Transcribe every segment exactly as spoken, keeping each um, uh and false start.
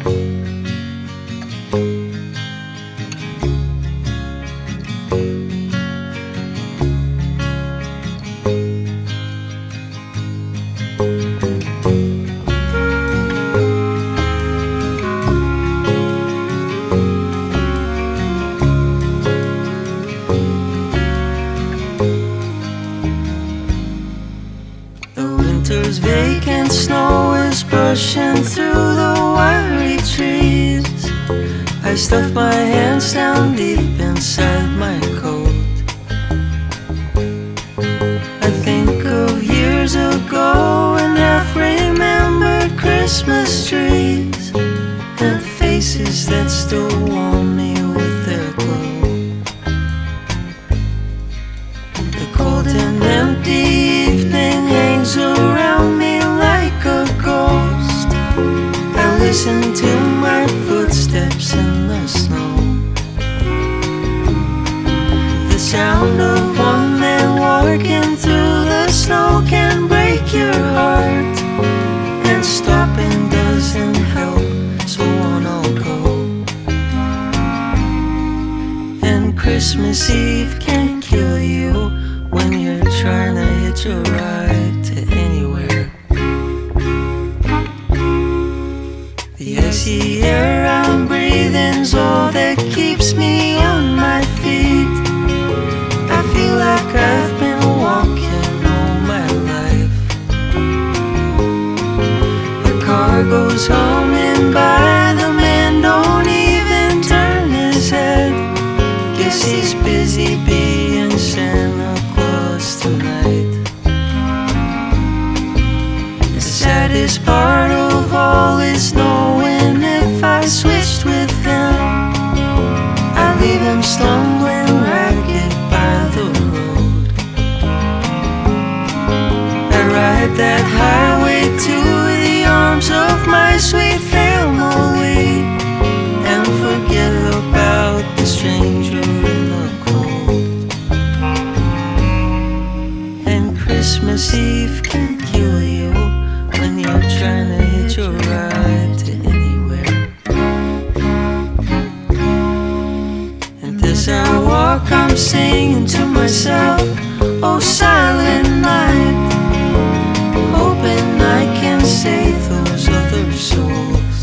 Winter's vacant snow is brushing through the wiry trees. I stuff my hands down deep inside my coat. I think of years ago and half remembered Christmas trees and faces that still warm me with their glow. The cold and empty evening hangs around me like a ghost. I listen to my footsteps in the snow. The sound of one man walking through the snow can break your heart, and stopping doesn't help, so on I'll go. And Christmas Eve can kill you when you're trying to hitch a ride to anywhere. The icy air I'm breathing's all that keeps me on my feet. I feel like I've been walking all my life. The car goes humming by, the man don't even turn his head. Guess he's busy being Santa Claus tonight. The saddest part of all is knowing if I switched with him, I'd leave him stumbling ragged by the road. I ride that highway to the arms of my sweet family and forget about the stranger in the cold. And Christmas Eve can kill you when you're trying to hitch a ride to anywhere. And as I walk, I'm singing to myself, oh silent night, hoping I can save those other souls.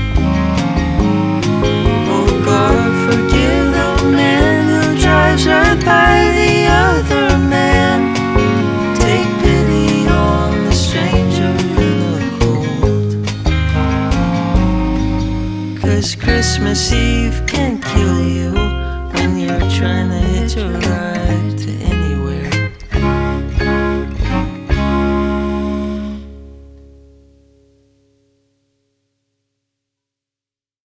Oh God, forgive the man who drives right by the other man. Take pity on the stranger in the cold. 'Cause Christmas Eve can kill you when you're trying to hitch a ride